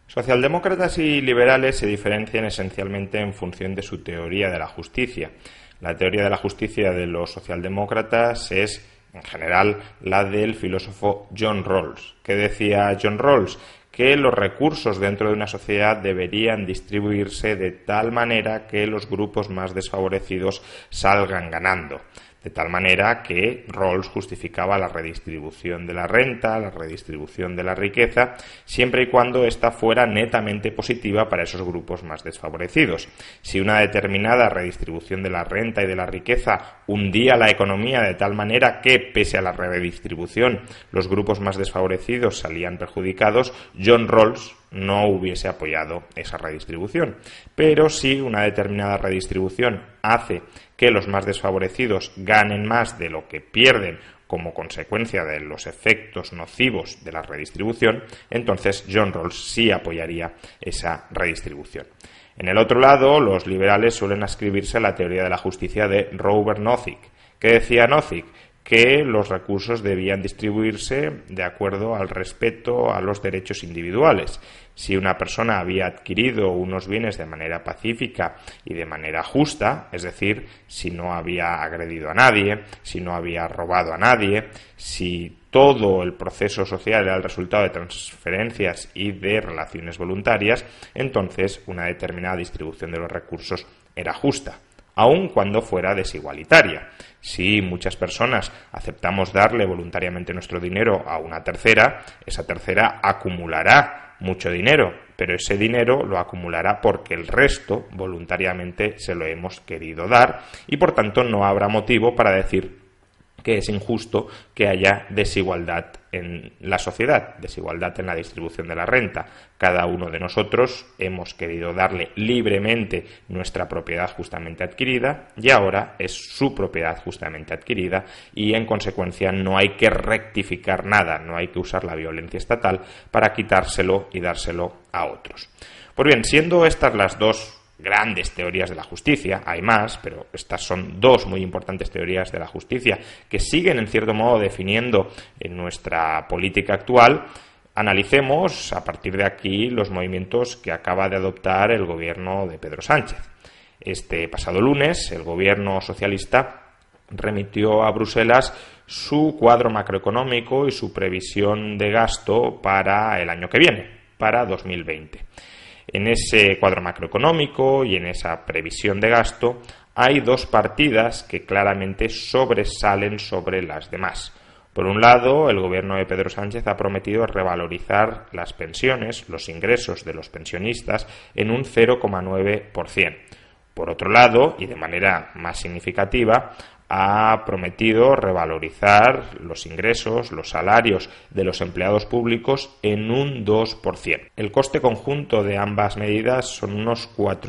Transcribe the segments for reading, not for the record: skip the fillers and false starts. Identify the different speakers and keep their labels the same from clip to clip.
Speaker 1: Socialdemócratas y liberales se diferencian esencialmente en función de su teoría de la justicia. La teoría de la justicia de los socialdemócratas es, en general, la del filósofo John Rawls. ¿Qué decía John Rawls? Que los recursos dentro de una sociedad deberían distribuirse de tal manera que los grupos más desfavorecidos salgan ganando. De tal manera que Rawls justificaba la redistribución de la renta, la redistribución de la riqueza, siempre y cuando ésta fuera netamente positiva para esos grupos más desfavorecidos. Si una determinada redistribución de la renta y de la riqueza hundía la economía de tal manera que, pese a la redistribución, los grupos más desfavorecidos salían perjudicados, John Rawls no hubiese apoyado esa redistribución. Pero si una determinada redistribución hace que los más desfavorecidos ganen más de lo que pierden como consecuencia de los efectos nocivos de la redistribución, entonces John Rawls sí apoyaría esa redistribución. En el otro lado, los liberales suelen ascribirse a la teoría de la justicia de Robert Nozick. ¿Qué decía Nozick? Que los recursos debían distribuirse de acuerdo al respeto a los derechos individuales. Si una persona había adquirido unos bienes de manera pacífica y de manera justa, es decir, si no había agredido a nadie, si no había robado a nadie, si todo el proceso social era el resultado de transferencias y de relaciones voluntarias, entonces una determinada distribución de los recursos era justa, aun cuando fuera desigualitaria. Si muchas personas aceptamos darle voluntariamente nuestro dinero a una tercera, esa tercera acumulará mucho dinero, pero ese dinero lo acumulará porque el resto voluntariamente se lo hemos querido dar y por tanto no habrá motivo para decir que es injusto que haya desigualdad en la sociedad, desigualdad en la distribución de la renta. Cada uno de nosotros hemos querido darle libremente nuestra propiedad justamente adquirida y ahora es su propiedad justamente adquirida y en consecuencia no hay que rectificar nada, no hay que usar la violencia estatal para quitárselo y dárselo a otros. Pues bien, siendo estas las dos grandes teorías de la justicia, hay más, pero estas son dos muy importantes teorías de la justicia que siguen en cierto modo definiendo en nuestra política actual. Analicemos a partir de aquí los movimientos que acaba de adoptar el gobierno de Pedro Sánchez. Este pasado lunes el gobierno socialista remitió a Bruselas su cuadro macroeconómico y su previsión de gasto para el año que viene, para 2020. En ese cuadro macroeconómico y en esa previsión de gasto hay dos partidas que claramente sobresalen sobre las demás. Por un lado, el gobierno de Pedro Sánchez ha prometido revalorizar las pensiones, los ingresos de los pensionistas, en un 0,9%. Por otro lado, y de manera más significativa, ha prometido revalorizar los ingresos, los salarios de los empleados públicos en un 2%. El coste conjunto de ambas medidas son unos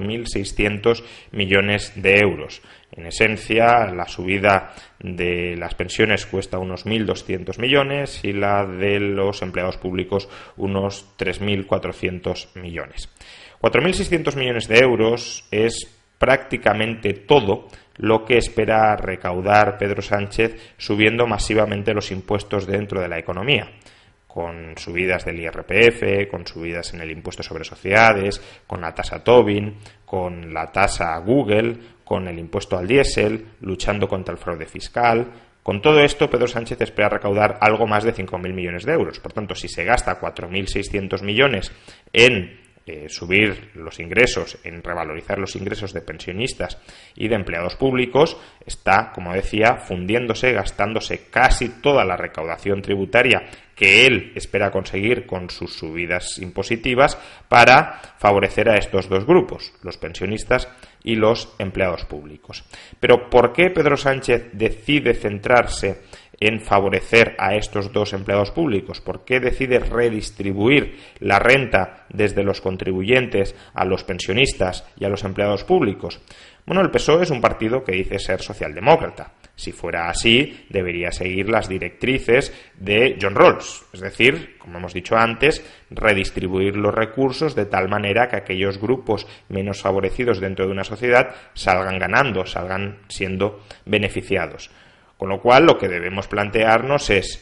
Speaker 1: 4.600 millones de euros. En esencia, la subida de las pensiones cuesta unos 1.200 millones y la de los empleados públicos unos 3.400 millones. 4.600 millones de euros es prácticamente todo lo que espera recaudar Pedro Sánchez subiendo masivamente los impuestos dentro de la economía, con subidas del IRPF, con subidas en el impuesto sobre sociedades, con la tasa Tobin, con la tasa Google, con el impuesto al diésel, luchando contra el fraude fiscal. Con todo esto, Pedro Sánchez espera recaudar algo más de 5.000 millones de euros. Por tanto, si se gasta 4.600 millones en subir los ingresos, en revalorizar los ingresos de pensionistas y de empleados públicos, está, como decía, fundiéndose, gastándose casi toda la recaudación tributaria que él espera conseguir con sus subidas impositivas para favorecer a estos dos grupos, los pensionistas y los empleados públicos. Pero ¿por qué Pedro Sánchez decide centrarse en favorecer a estos dos empleados públicos? ¿Por qué decide redistribuir la renta desde los contribuyentes a los pensionistas y a los empleados públicos? Bueno, el PSOE es un partido que dice ser socialdemócrata. Si fuera así, debería seguir las directrices de John Rawls, es decir, como hemos dicho antes, redistribuir los recursos de tal manera que aquellos grupos menos favorecidos dentro de una sociedad salgan ganando, salgan siendo beneficiados. Con lo cual, lo que debemos plantearnos es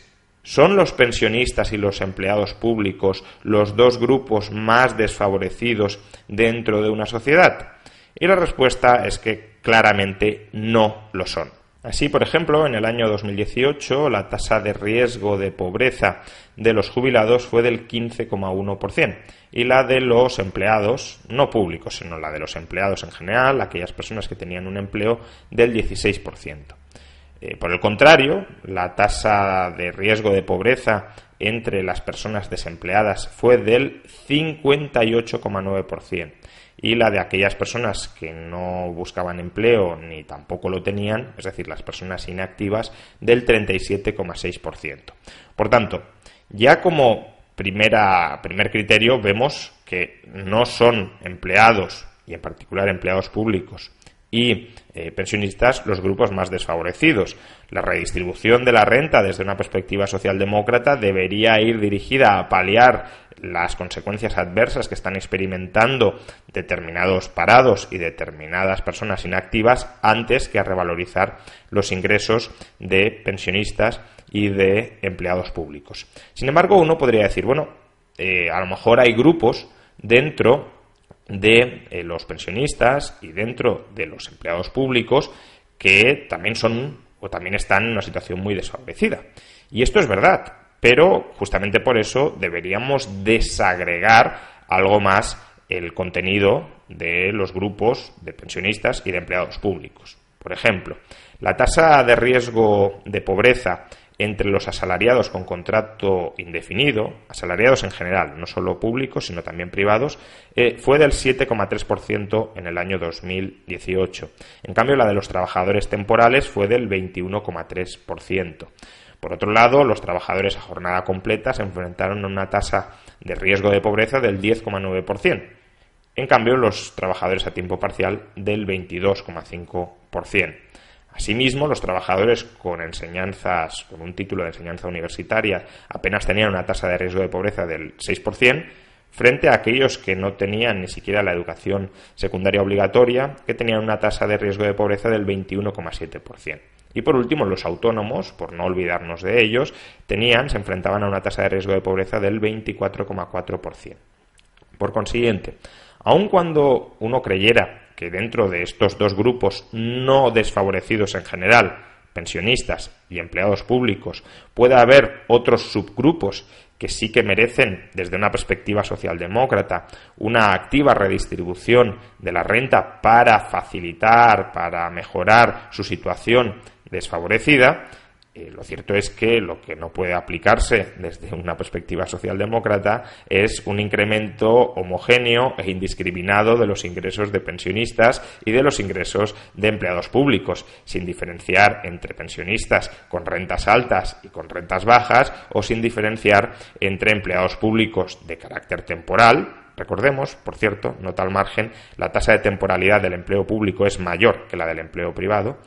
Speaker 1: ¿Son los pensionistas y los empleados públicos los dos grupos más desfavorecidos dentro de una sociedad? Y la respuesta es que claramente no lo son. Así, por ejemplo, en el año 2018 la tasa de riesgo de pobreza de los jubilados fue del 15,1% y la de los empleados, no públicos, sino la de los empleados en general, aquellas personas que tenían un empleo, del 16%. Por el contrario, la tasa de riesgo de pobreza entre las personas desempleadas fue del 58,9%. Y la de aquellas personas que no buscaban empleo ni tampoco lo tenían, es decir, las personas inactivas, del 37,6%. Por tanto, ya como primer criterio vemos que no son empleados, y en particular empleados públicos, y pensionistas los grupos más desfavorecidos. La redistribución de la renta desde una perspectiva socialdemócrata debería ir dirigida a paliar las consecuencias adversas que están experimentando determinados parados y determinadas personas inactivas antes que a revalorizar los ingresos de pensionistas y de empleados públicos. Sin embargo, uno podría decir, bueno, a lo mejor hay grupos dentro de los pensionistas y dentro de los empleados públicos que también son o también están en una situación muy desfavorecida. Y esto es verdad, pero justamente por eso deberíamos desagregar algo más el contenido de los grupos de pensionistas y de empleados públicos. Por ejemplo, la tasa de riesgo de pobreza entre los asalariados con contrato indefinido, asalariados en general, no solo públicos, sino también privados, fue del 7,3% en el año 2018. En cambio, la de los trabajadores temporales fue del 21,3%. Por otro lado, los trabajadores a jornada completa se enfrentaron a una tasa de riesgo de pobreza del 10,9%. En cambio, los trabajadores a tiempo parcial del 22,5%. Asimismo, los trabajadores con un título de enseñanza universitaria apenas tenían una tasa de riesgo de pobreza del 6%, frente a aquellos que no tenían ni siquiera la educación secundaria obligatoria, que tenían una tasa de riesgo de pobreza del 21,7%. Y por último, los autónomos, por no olvidarnos de ellos, se enfrentaban a una tasa de riesgo de pobreza del 24,4%. Por consiguiente, aun cuando uno creyera que dentro de estos dos grupos no desfavorecidos en general, pensionistas y empleados públicos, puede haber otros subgrupos que sí que merecen, desde una perspectiva socialdemócrata, una activa redistribución de la renta para facilitar, para mejorar su situación desfavorecida. Lo cierto es que lo que no puede aplicarse desde una perspectiva socialdemócrata es un incremento homogéneo e indiscriminado de los ingresos de pensionistas y de los ingresos de empleados públicos, sin diferenciar entre pensionistas con rentas altas y con rentas bajas, o sin diferenciar entre empleados públicos de carácter temporal. Recordemos, por cierto, nota al margen, la tasa de temporalidad del empleo público es mayor que la del empleo privado,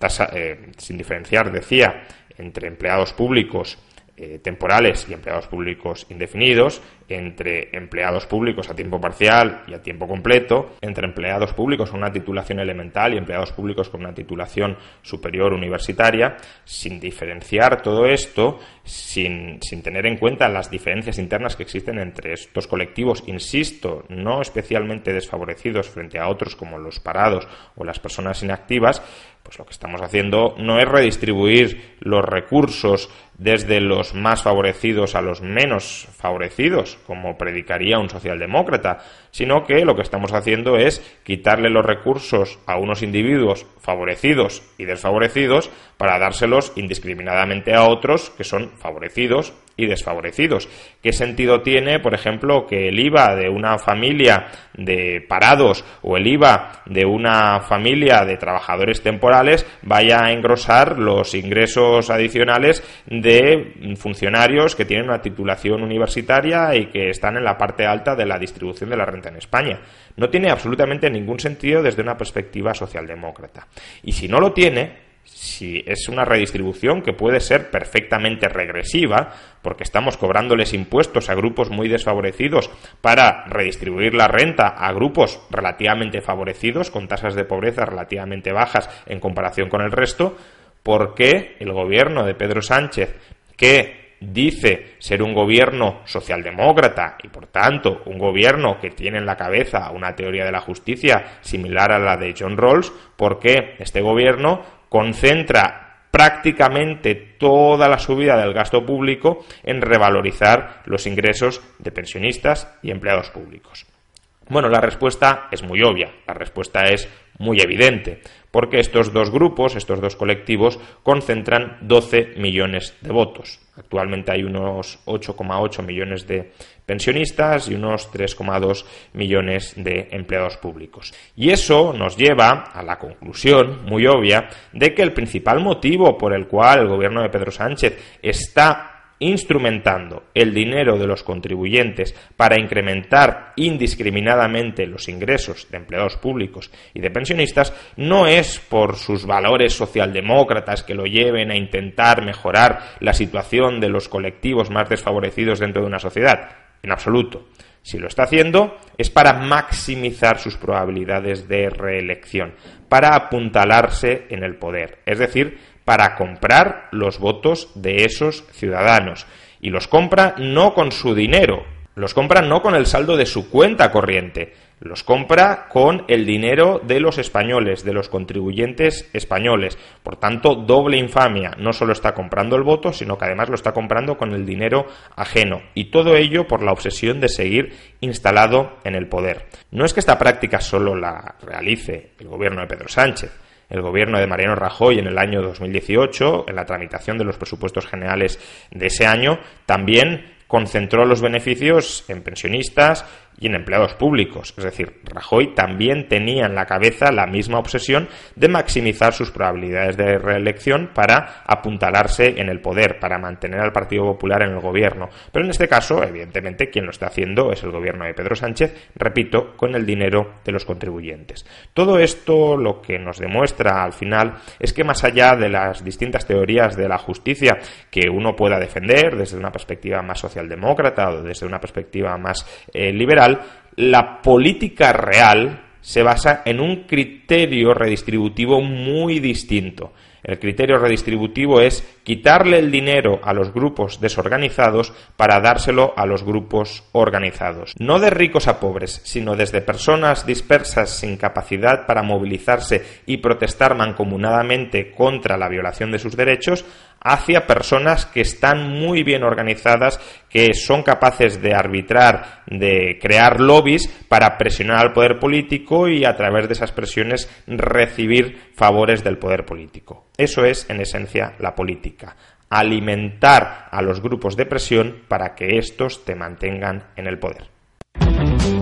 Speaker 1: sin diferenciar, decía, entre empleados públicos temporales y empleados públicos indefinidos, entre empleados públicos a tiempo parcial y a tiempo completo, entre empleados públicos con una titulación elemental y empleados públicos con una titulación superior universitaria, sin diferenciar todo esto, sin tener en cuenta las diferencias internas que existen entre estos colectivos, insisto, no especialmente desfavorecidos frente a otros como los parados o las personas inactivas. Pues lo que estamos haciendo no es redistribuir los recursos desde los más favorecidos a los menos favorecidos, como predicaría un socialdemócrata, sino que lo que estamos haciendo es quitarle los recursos a unos individuos favorecidos y desfavorecidos para dárselos indiscriminadamente a otros que son favorecidos y desfavorecidos. ¿Qué sentido tiene, por ejemplo, que el IVA de una familia de parados o el IVA de una familia de trabajadores temporales vaya a engrosar los ingresos adicionales de funcionarios que tienen una titulación universitaria y que están en la parte alta de la distribución de la renta en España? No tiene absolutamente ningún sentido desde una perspectiva socialdemócrata. Y si no lo tiene, si es una redistribución que puede ser perfectamente regresiva, porque estamos cobrándoles impuestos a grupos muy desfavorecidos para redistribuir la renta a grupos relativamente favorecidos, con tasas de pobreza relativamente bajas en comparación con el resto, ¿por qué el gobierno de Pedro Sánchez, que dice ser un gobierno socialdemócrata y, por tanto, un gobierno que tiene en la cabeza una teoría de la justicia similar a la de John Rawls, porque este gobierno concentra prácticamente toda la subida del gasto público en revalorizar los ingresos de pensionistas y empleados públicos. Bueno, la respuesta es muy obvia, la respuesta es muy evidente, porque estos dos grupos, estos dos colectivos, concentran 12 millones de votos. Actualmente hay unos 8,8 millones de pensionistas y unos 3,2 millones de empleados públicos. Y eso nos lleva a la conclusión muy obvia de que el principal motivo por el cual el gobierno de Pedro Sánchez está instrumentando el dinero de los contribuyentes para incrementar indiscriminadamente los ingresos de empleados públicos y de pensionistas no es por sus valores socialdemócratas que lo lleven a intentar mejorar la situación de los colectivos más desfavorecidos dentro de una sociedad. En absoluto. Si lo está haciendo es para maximizar sus probabilidades de reelección, para apuntalarse en el poder, es decir, para comprar los votos de esos ciudadanos. Y los compra no con su dinero, los compra no con el saldo de su cuenta corriente, los compra con el dinero de los españoles, de los contribuyentes españoles. Por tanto, doble infamia. No solo está comprando el voto, sino que además lo está comprando con el dinero ajeno. Y todo ello por la obsesión de seguir instalado en el poder. No es que esta práctica solo la realice el gobierno de Pedro Sánchez. El gobierno de Mariano Rajoy en el año 2018, en la tramitación de los presupuestos generales de ese año, también concentró los beneficios en pensionistas y en empleados públicos. Es decir, Rajoy también tenía en la cabeza la misma obsesión de maximizar sus probabilidades de reelección para apuntalarse en el poder, para mantener al Partido Popular en el gobierno. Pero en este caso, evidentemente, quien lo está haciendo es el gobierno de Pedro Sánchez, repito, con el dinero de los contribuyentes. Todo esto lo que nos demuestra al final es que más allá de las distintas teorías de la justicia que uno pueda defender desde una perspectiva más socialdemócrata o desde una perspectiva más liberal, la política real se basa en un criterio redistributivo muy distinto. El criterio redistributivo es quitarle el dinero a los grupos desorganizados para dárselo a los grupos organizados. No de ricos a pobres, sino desde personas dispersas sin capacidad para movilizarse y protestar mancomunadamente contra la violación de sus derechos, hacia personas que están muy bien organizadas, que son capaces de arbitrar, de crear lobbies para presionar al poder político y a través de esas presiones recibir favores del poder político. Eso es, en esencia, la política. Alimentar a los grupos de presión para que estos te mantengan en el poder.